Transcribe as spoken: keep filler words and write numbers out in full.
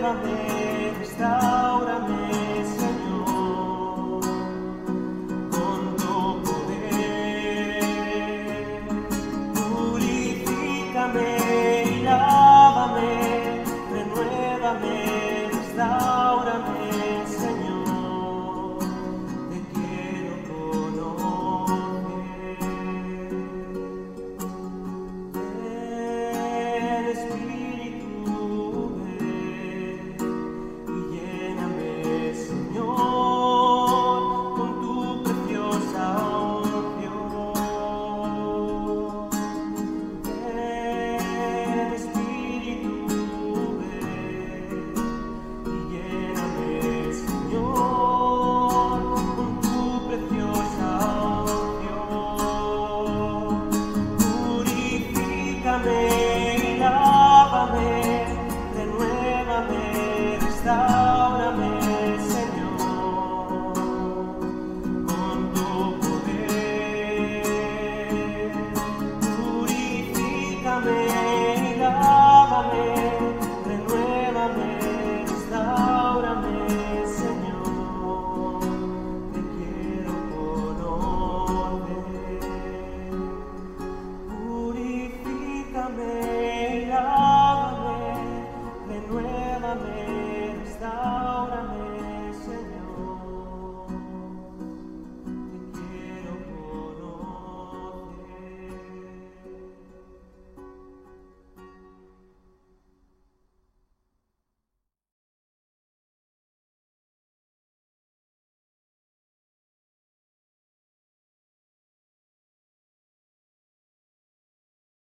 renuévame, restáurame, Señor, con tu poder. Purifícame y lávame, renuévame, restáurame, Señor, te quiero conocer. Ven, Espíritu, ven y lléname, Señor, con tu preciosa unción. Ven, Espíritu, ven y lléname, Señor, con tu preciosa unción. Purifícame y lávame, renuévame, restáurame, Señor, con tu poder. Purifícame y lávame,